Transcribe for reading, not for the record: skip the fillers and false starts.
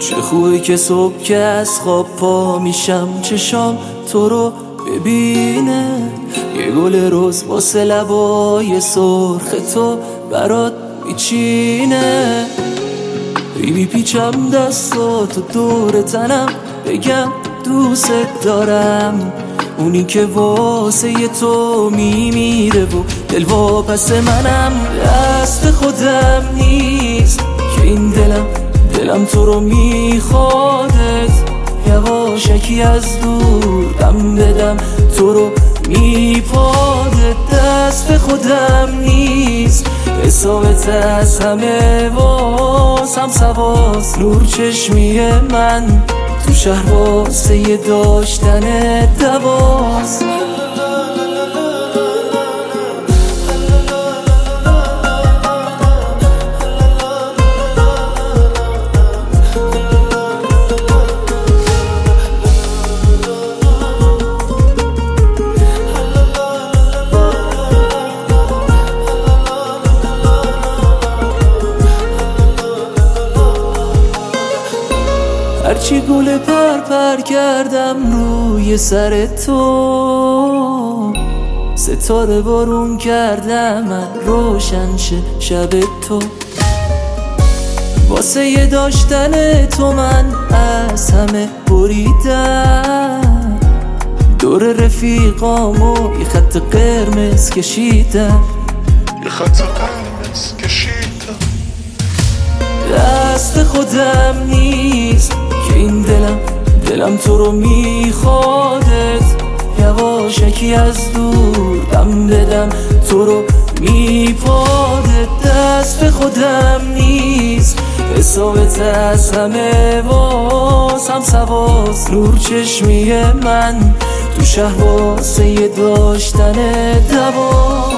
چه خوبه که صبح که از خواب پا میشم چشام تو رو ببینه، یه گل رز واسه لبای سرخ تو برات میچینه. میپیچم دستاتو دور تنم بگم دوست دارم، اونی که واسه تو میمیره و دل واپس منم. دست خودم نیست که این دلم تو رو میخوادت، یواشکی از دور دم بدم تو رو میپاده. دست خودم نیست حسابت از همه واسم سواس، نور چشمی من تو شهر واسه داشتن دواست. هرچی گل پر کردم روی سر تو، ستاره بارون کردم من روشن شه شب تو. واسه یه داشتن تو من از همه بریدم، دور رفیقامو یه خط قرمز کشیدم، یه خط قرمز کشیدم. دست خودم نیست که این دلم تو رو میخوادت، یواشکی از دور دم بدم تو رو میپاده. دست خودم نیست حسابت از همه واسم سواس، نور چشمی من تو شهر واسه داشتن دواست.